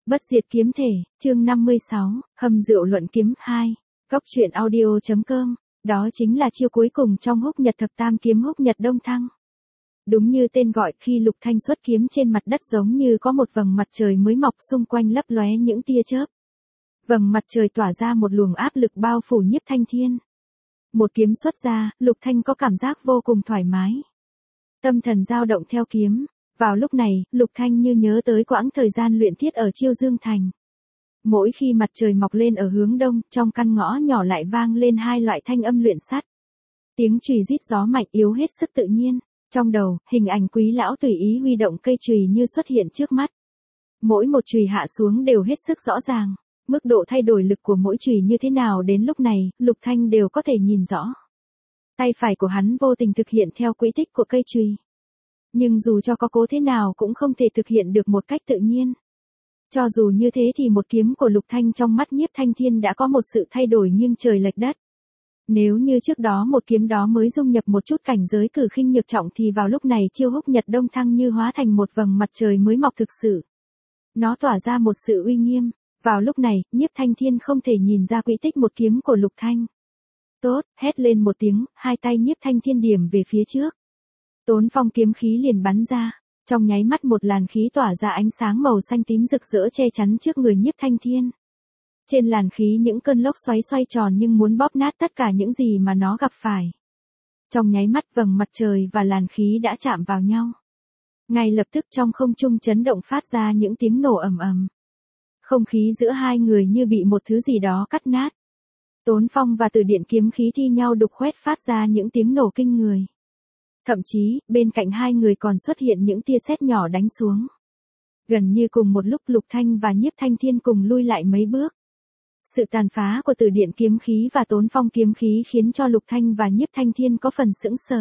Bất diệt kiếm thể, chương 56, hầm rượu luận kiếm 2, góc truyện audio.com, đó chính là chiêu cuối cùng trong húc nhật thập tam kiếm húc nhật đông thăng. Đúng như tên gọi, khi Lục Thanh xuất kiếm trên mặt đất giống như có một vầng mặt trời mới mọc xung quanh lấp lóe những tia chớp. Vầng mặt trời tỏa ra một luồng áp lực bao phủ Nhiếp Thanh Thiên. Một kiếm xuất ra, Lục Thanh có cảm giác vô cùng thoải mái. Tâm thần dao động theo kiếm. Vào lúc này, Lục Thanh như nhớ tới quãng thời gian luyện thiết ở Chiêu Dương Thành. Mỗi khi mặt trời mọc lên ở hướng đông, trong căn ngõ nhỏ lại vang lên hai loại thanh âm luyện sắt. Tiếng chùy rít gió mạnh yếu hết sức tự nhiên. Trong đầu, hình ảnh Quý lão tùy ý huy động cây chùy như xuất hiện trước mắt. Mỗi một chùy hạ xuống đều hết sức rõ ràng. Mức độ thay đổi lực của mỗi chùy như thế nào đến lúc này, Lục Thanh đều có thể nhìn rõ. Tay phải của hắn vô tình thực hiện theo quỹ tích của cây chùy. Nhưng dù cho có cố thế nào cũng không thể thực hiện được một cách tự nhiên. Cho dù như thế thì một kiếm của Lục Thanh trong mắt Nhiếp Thanh Thiên đã có một sự thay đổi nghiêng trời lệch đất. Nếu như trước đó một kiếm đó mới dung nhập một chút cảnh giới cử khinh nhược trọng thì vào lúc này chiêu húc nhật đông thăng như hóa thành một vầng mặt trời mới mọc thực sự. Nó tỏa ra một sự uy nghiêm. Vào lúc này, Nhiếp Thanh Thiên không thể nhìn ra quỹ tích một kiếm của Lục Thanh. Tốt, hét lên một tiếng, hai tay Nhiếp Thanh Thiên điểm về phía trước. Tốn phong kiếm khí liền bắn ra, trong nháy mắt một làn khí tỏa ra ánh sáng màu xanh tím rực rỡ che chắn trước người Nhiếp Thanh Thiên. Trên làn khí những cơn lốc xoáy xoay tròn nhưng muốn bóp nát tất cả những gì mà nó gặp phải. Trong nháy mắt vầng mặt trời và làn khí đã chạm vào nhau. Ngay lập tức trong không trung chấn động phát ra những tiếng nổ ầm ầm. Không khí giữa hai người như bị một thứ gì đó cắt nát. Tốn phong và Từ Điện kiếm khí thi nhau đục khoét phát ra những tiếng nổ kinh người. Thậm chí, bên cạnh hai người còn xuất hiện những tia sét nhỏ đánh xuống. Gần như cùng một lúc Lục Thanh và Nhiếp Thanh Thiên cùng lui lại mấy bước. Sự tàn phá của Từ Điện kiếm khí và Tốn phong kiếm khí khiến cho Lục Thanh và Nhiếp Thanh Thiên có phần sững sờ.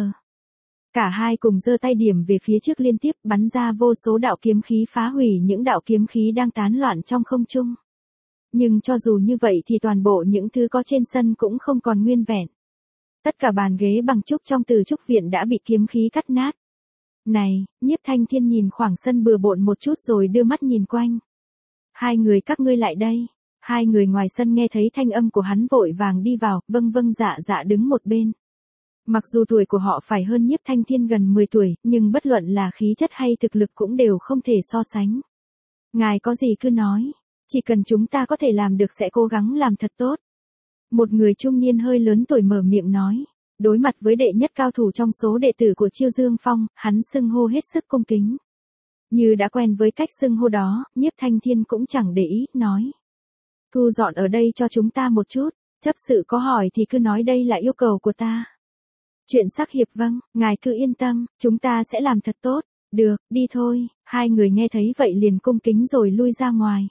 Cả hai cùng giơ tay điểm về phía trước liên tiếp bắn ra vô số đạo kiếm khí phá hủy những đạo kiếm khí đang tán loạn trong không trung. Nhưng cho dù như vậy thì toàn bộ những thứ có trên sân cũng không còn nguyên vẹn. Tất cả bàn ghế bằng trúc trong Từ Trúc viện đã bị kiếm khí cắt nát. Này, Nhiếp Thanh Thiên nhìn khoảng sân bừa bộn một chút rồi đưa mắt nhìn quanh. Hai người các ngươi lại đây. Hai người ngoài sân nghe thấy thanh âm của hắn vội vàng đi vào, vâng vâng dạ dạ đứng một bên. Mặc dù tuổi của họ phải hơn Nhiếp Thanh Thiên gần 10 tuổi, nhưng bất luận là khí chất hay thực lực cũng đều không thể so sánh. Ngài có gì cứ nói, chỉ cần chúng ta có thể làm được sẽ cố gắng làm thật tốt. Một người trung niên hơi lớn tuổi mở miệng nói, đối mặt với đệ nhất cao thủ trong số đệ tử của Chiêu Dương Phong, hắn xưng hô hết sức cung kính. Như đã quen với cách xưng hô đó, Nhiếp Thanh Thiên cũng chẳng để ý, nói. Thu dọn ở đây cho chúng ta một chút, chấp sự có hỏi thì cứ nói đây là yêu cầu của ta. Chuyện sắc hiệp vâng, ngài cứ yên tâm, chúng ta sẽ làm thật tốt. Được, đi thôi. Hai người nghe thấy vậy liền cung kính rồi lui ra ngoài.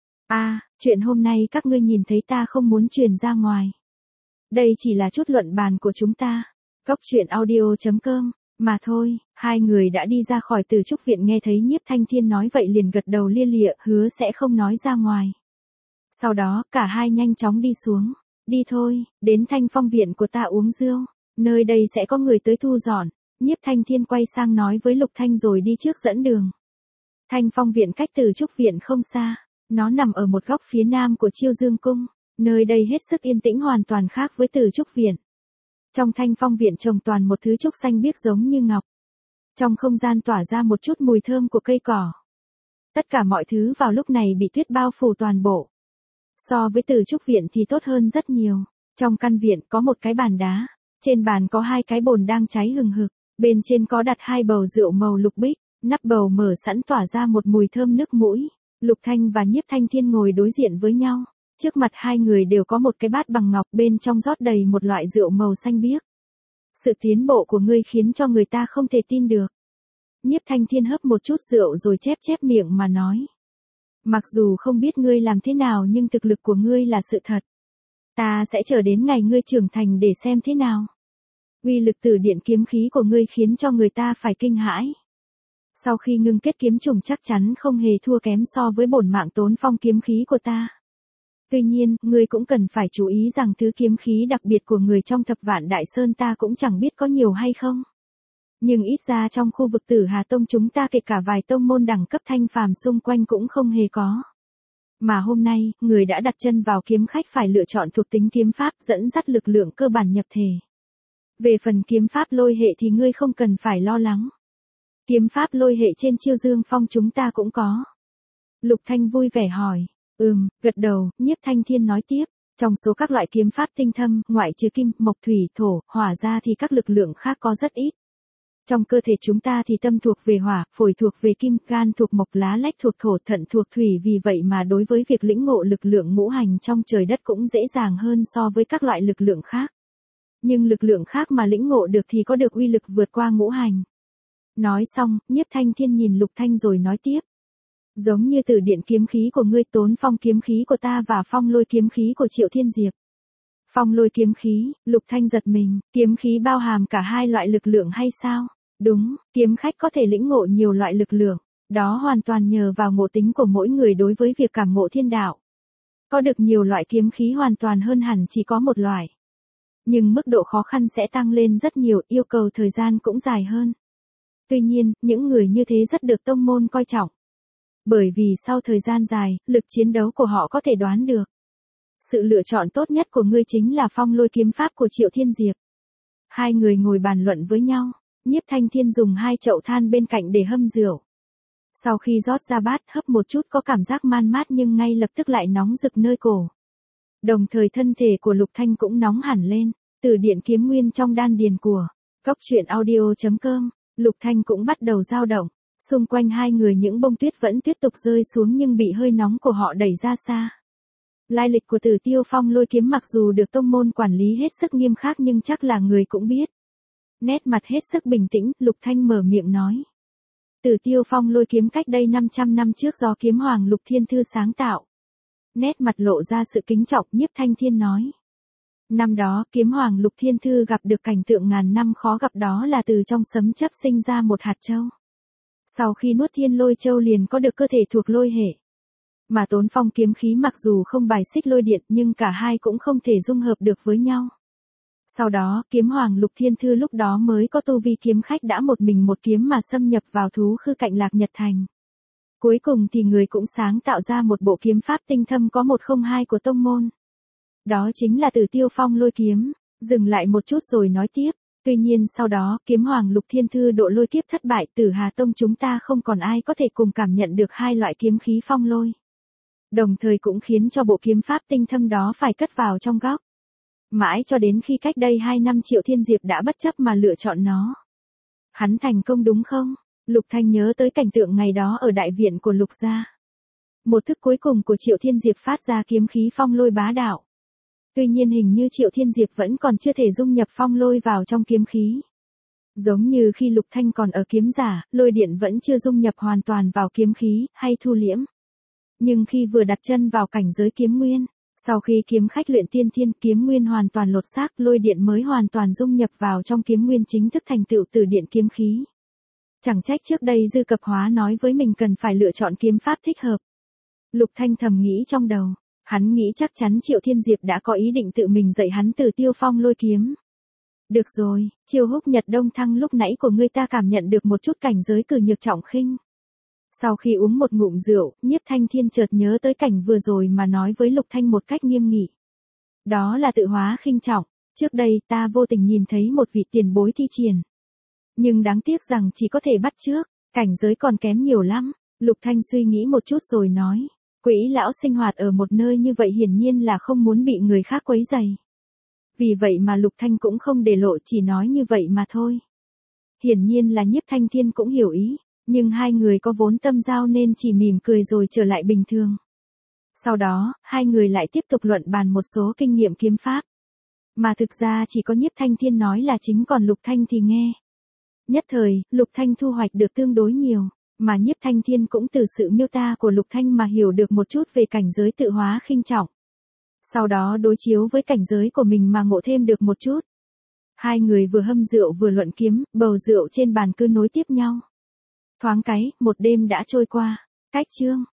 Chuyện hôm nay các ngươi nhìn thấy ta không muốn truyền ra ngoài. Đây chỉ là chút luận bàn của chúng ta. Góc truyện audio.com, mà thôi. Hai người đã đi ra khỏi Từ Trúc viện nghe thấy Nhiếp Thanh Thiên nói vậy liền gật đầu lia lịa, hứa sẽ không nói ra ngoài. Sau đó, cả hai nhanh chóng đi xuống. Đi thôi, đến Thanh Phong viện của ta uống rượu. Nơi đây sẽ có người tới thu dọn. Nhiếp Thanh Thiên quay sang nói với Lục Thanh rồi đi trước dẫn đường. Thanh Phong viện cách Từ Trúc viện không xa. Nó nằm ở một góc phía nam của Chiêu Dương cung. Nơi đây hết sức yên tĩnh hoàn toàn khác với Từ Trúc viện. Trong Thanh Phong viện trồng toàn một thứ trúc xanh biếc giống như ngọc. Trong không gian tỏa ra một chút mùi thơm của cây cỏ. Tất cả mọi thứ vào lúc này bị tuyết bao phủ toàn bộ. So với Từ Trúc viện thì tốt hơn rất nhiều. Trong căn viện có một cái bàn đá. Trên bàn có hai cái bồn đang cháy hừng hực, bên trên có đặt hai bầu rượu màu lục bích, nắp bầu mở sẵn tỏa ra một mùi thơm nước mũi. Lục Thanh và Nhiếp Thanh Thiên ngồi đối diện với nhau, trước mặt hai người đều có một cái bát bằng ngọc bên trong rót đầy một loại rượu màu xanh biếc. Sự tiến bộ của ngươi khiến cho người ta không thể tin được. Nhiếp Thanh Thiên hớp một chút rượu rồi chép chép miệng mà nói. Mặc dù không biết ngươi làm thế nào nhưng thực lực của ngươi là sự thật. Ta sẽ chờ đến ngày ngươi trưởng thành để xem thế nào. Uy lực Từ Điện kiếm khí của ngươi khiến cho người ta phải kinh hãi. Sau khi ngưng kết kiếm trùng chắc chắn không hề thua kém so với bổn mạng Tốn phong kiếm khí của ta. Tuy nhiên, ngươi cũng cần phải chú ý rằng thứ kiếm khí đặc biệt của người trong Thập Vạn Đại Sơn ta cũng chẳng biết có nhiều hay không. Nhưng ít ra trong khu vực Tử Hà Tông chúng ta kể cả vài tông môn đẳng cấp thanh phàm xung quanh cũng không hề có. Mà hôm nay, người đã đặt chân vào kiếm khách phải lựa chọn thuộc tính kiếm pháp dẫn dắt lực lượng cơ bản nhập thể. Về phần kiếm pháp lôi hệ thì ngươi không cần phải lo lắng. Kiếm pháp lôi hệ trên Chiêu Dương Phong chúng ta cũng có. Lục Thanh vui vẻ hỏi. Gật đầu, Nhiếp Thanh Thiên nói tiếp. Trong số các loại kiếm pháp tinh thâm, ngoại trừ kim, mộc, thủy, thổ, hỏa ra thì các lực lượng khác có rất ít. Trong cơ thể chúng ta thì tâm thuộc về hỏa, phổi thuộc về kim, gan thuộc mộc, lá lách thuộc thổ, thận thuộc thủy, vì vậy mà đối với việc lĩnh ngộ lực lượng ngũ hành trong trời đất cũng dễ dàng hơn so với các loại lực lượng khác. Nhưng lực lượng khác mà lĩnh ngộ được thì có được uy lực vượt qua ngũ hành. Nói xong, Nhiếp Thanh Thiên nhìn Lục Thanh rồi nói tiếp. Giống như từ điện kiếm khí của ngươi, Tốn Phong kiếm khí của ta và phong lôi kiếm khí của Triệu Thiên Diệp. Phong lôi kiếm khí, Lục Thanh giật mình, kiếm khí bao hàm cả hai loại lực lượng hay sao? Đúng, kiếm khách có thể lĩnh ngộ nhiều loại lực lượng, đó hoàn toàn nhờ vào ngộ tính của mỗi người đối với việc cảm ngộ thiên đạo. Có được nhiều loại kiếm khí hoàn toàn hơn hẳn chỉ có một loại. Nhưng mức độ khó khăn sẽ tăng lên rất nhiều, yêu cầu thời gian cũng dài hơn. Tuy nhiên, những người như thế rất được tông môn coi trọng. Bởi vì sau thời gian dài, lực chiến đấu của họ có thể đoán được. Sự lựa chọn tốt nhất của ngươi chính là phong lôi kiếm pháp của Triệu Thiên Diệp. Hai người ngồi bàn luận với nhau, Nhiếp Thanh Thiên dùng 2 chậu than bên cạnh để hâm rượu. Sau khi rót ra bát hấp một chút có cảm giác man mát nhưng ngay lập tức lại nóng rực nơi cổ. Đồng thời thân thể của Lục Thanh cũng nóng hẳn lên, từ điện kiếm nguyên trong đan điền của goctruyện.audio.com, Lục Thanh cũng bắt đầu dao động. Xung quanh hai người những bông tuyết vẫn tiếp tục rơi xuống nhưng bị hơi nóng của họ đẩy ra xa. Lai lịch của Tử Tiêu Phong lôi kiếm mặc dù được tông môn quản lý hết sức nghiêm khắc nhưng chắc là người cũng biết. Nét mặt hết sức bình tĩnh, Lục Thanh mở miệng nói. Tử Tiêu Phong lôi kiếm cách đây 500 năm trước do kiếm hoàng Lục Thiên Thư sáng tạo. Nét mặt lộ ra sự kính trọng, Nhiếp Thanh Thiên nói. Năm đó, kiếm hoàng Lục Thiên Thư gặp được cảnh tượng ngàn năm khó gặp, đó là từ trong sấm chớp sinh ra một hạt châu. Sau khi nuốt thiên lôi châu liền có được cơ thể thuộc lôi hệ. Mà Tốn Phong kiếm khí mặc dù không bài xích lôi điện nhưng cả hai cũng không thể dung hợp được với nhau. Sau đó, kiếm hoàng Lục Thiên Thư lúc đó mới có tu vi kiếm khách đã một mình một kiếm mà xâm nhập vào thú khư cạnh Lạc Nhật Thành. Cuối cùng thì người cũng sáng tạo ra một bộ kiếm pháp tinh thâm có 102 của tông môn. Đó chính là Tử Tiêu Phong lôi kiếm. Dừng lại một chút rồi nói tiếp. Tuy nhiên sau đó, kiếm hoàng Lục Thiên Thư độ lôi kiếp thất bại, Tử Hà Tông chúng ta không còn ai có thể cùng cảm nhận được hai loại kiếm khí phong lôi. Đồng thời cũng khiến cho bộ kiếm pháp tinh thâm đó phải cất vào trong góc. Mãi cho đến khi cách đây 2 năm Triệu Thiên Diệp đã bất chấp mà lựa chọn nó. Hắn thành công đúng không? Lục Thanh nhớ tới cảnh tượng ngày đó ở đại viện của Lục gia. Một thức cuối cùng của Triệu Thiên Diệp phát ra kiếm khí phong lôi bá đạo. Tuy nhiên hình như Triệu Thiên Diệp vẫn còn chưa thể dung nhập phong lôi vào trong kiếm khí. Giống như khi Lục Thanh còn ở kiếm giả, lôi điện vẫn chưa dung nhập hoàn toàn vào kiếm khí, hay thu liễm. Nhưng khi vừa đặt chân vào cảnh giới kiếm nguyên, sau khi kiếm khách luyện tiên thiên kiếm nguyên hoàn toàn lột xác, lôi điện mới hoàn toàn dung nhập vào trong kiếm nguyên chính thức thành tựu từ điện kiếm khí. Chẳng trách trước đây Dư Cập Hóa nói với mình cần phải lựa chọn kiếm pháp thích hợp. Lục Thanh thầm nghĩ trong đầu. Hắn nghĩ chắc chắn Triệu Thiên Diệp đã có ý định tự mình dạy hắn Tử Tiêu Phong lôi kiếm. Được rồi, Chiêu Húc Nhật Đông Thăng lúc nãy của ngươi ta cảm nhận được một chút cảnh giới cử nhược trọng khinh. Sau khi uống một ngụm rượu, Nhiếp Thanh Thiên chợt nhớ tới cảnh vừa rồi mà nói với Lục Thanh một cách nghiêm nghị. Đó là tự hóa khinh trọng, trước đây ta vô tình nhìn thấy một vị tiền bối thi triển. Nhưng đáng tiếc rằng chỉ có thể bắt chước, cảnh giới còn kém nhiều lắm. Lục Thanh suy nghĩ một chút rồi nói. Quỷ lão sinh hoạt ở một nơi như vậy hiển nhiên là không muốn bị người khác quấy rầy. Vì vậy mà Lục Thanh cũng không để lộ, chỉ nói như vậy mà thôi. Hiển nhiên là Nhiếp Thanh Thiên cũng hiểu ý, nhưng hai người có vốn tâm giao nên chỉ mỉm cười rồi trở lại bình thường. Sau đó, hai người lại tiếp tục luận bàn một số kinh nghiệm kiếm pháp. Mà thực ra chỉ có Nhiếp Thanh Thiên nói là chính, còn Lục Thanh thì nghe. Nhất thời, Lục Thanh thu hoạch được tương đối nhiều. Mà Nhiếp Thanh Thiên cũng từ sự miêu tả của Lục Thanh mà hiểu được một chút về cảnh giới tự hóa khinh trọng. Sau đó đối chiếu với cảnh giới của mình mà ngộ thêm được một chút. Hai người vừa hâm rượu vừa luận kiếm, bầu rượu trên bàn cứ nối tiếp nhau. Thoáng cái, một đêm đã trôi qua. Cách chương